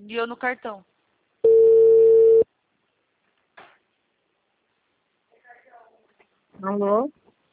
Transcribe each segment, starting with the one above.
E eu no cartão. Alô?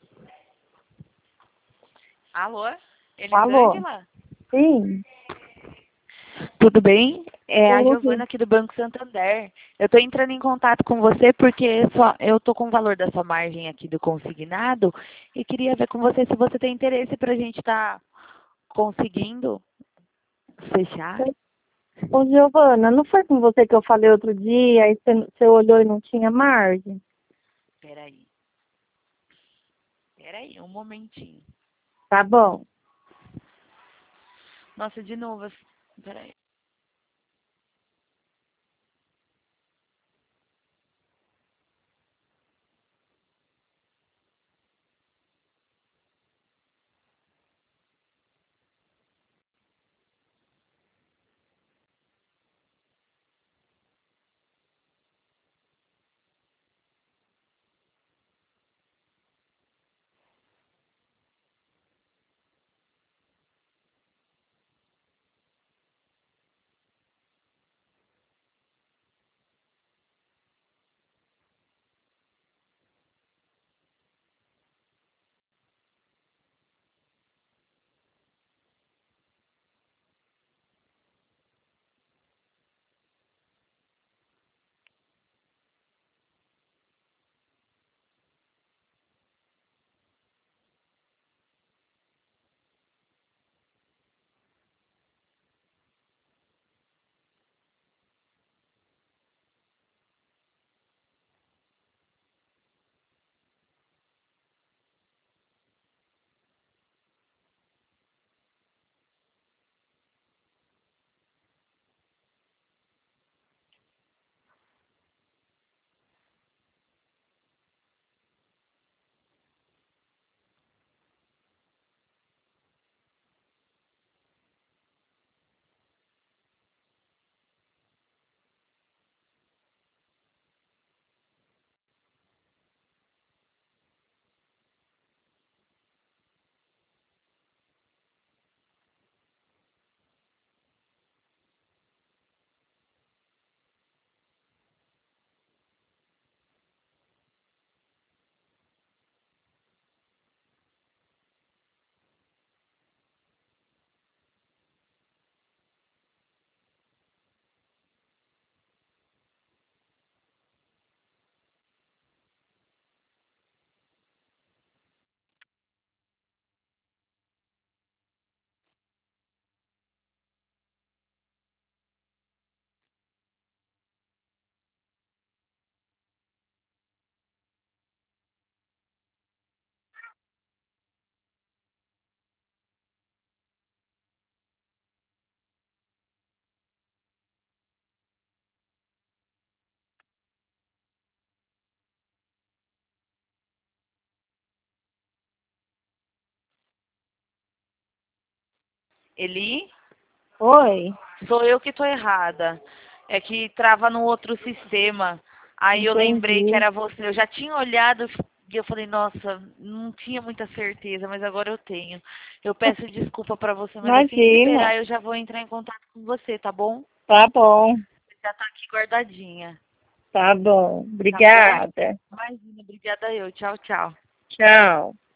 Alô? Alô? Elisângela? Sim, Tudo bem? É a tudo. Giovana aqui do Banco Santander. Eu estou entrando em contato com você porque eu estou com o valor da sua margem aqui do consignado e queria ver com você se você tem interesse para a gente estar conseguindo fechar. Ô, Giovana, não foi com você que eu falei outro dia, aí você olhou e não tinha margem? Peraí. Peraí, um momentinho. Tá bom. Nossa, de novo. Peraí. Eli? Oi, Sou eu que tô errada. É que trava no outro sistema. Aí eu lembrei que entendi. era você. Eu já tinha olhado e eu falei, nossa, não tinha muita certeza, mas agora eu tenho. Eu peço desculpa pra você, mas assim que Imagina. liberar eu já vou entrar em contato com você, tá bom? Tá bom, Já tá aqui guardadinha, tá bom. tá bom? Obrigada. Imagina, obrigada eu. Tchau, tchau. Tchau.